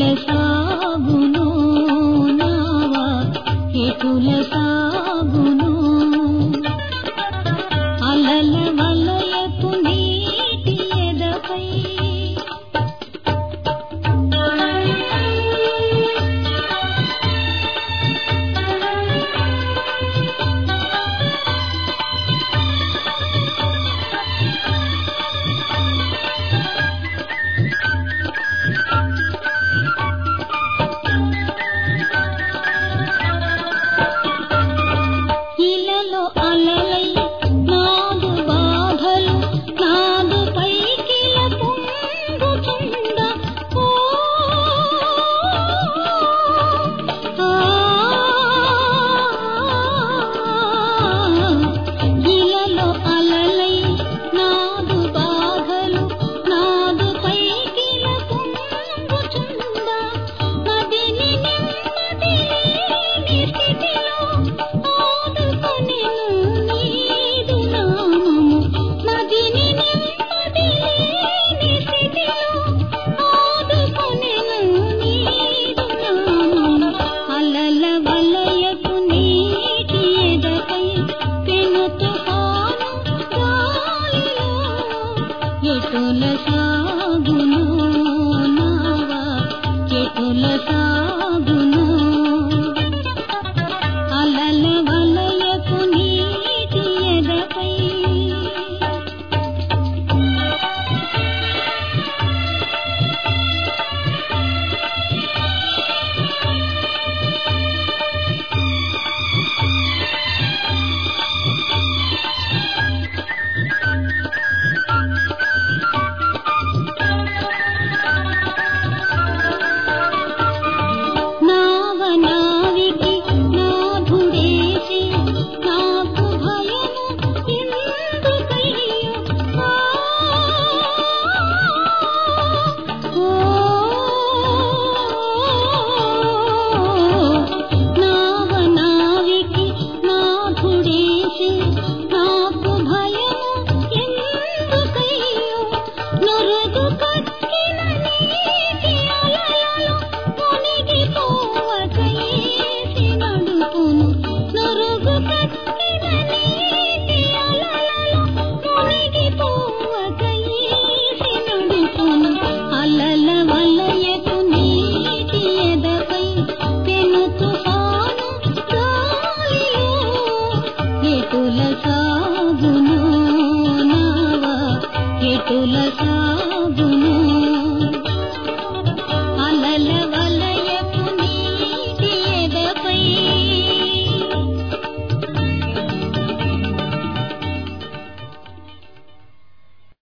సాగును నావా ఎటుల సాగును అలల వలయపు నీటి ఎదపై అలలై నాదు బాధలు నాదు పైకిల పొంగుచుండ ఇలలో అలలై నాదు బాధలు నాదు పైకిల పొంగుచుండ నదిని నెమ్మది లేని స్థితిలో అలల వలయపు నీటి ఎదపై పెను తుఫాను గాలిలో ఎటుల సాగును నావా ఎటుల సాగును అలల వలయపు నీటి ఎదపై నావనావికి నాథుడేసి నాకు భయము ఎందుకయ్యో నావనావికి నాథుడేసి నాకు భయము ఎందుకయ్యో నొరగు కట్టిన నీటి అలలలో మునిగిపోవకయేసి నడుపును నొరుగు కట్టిన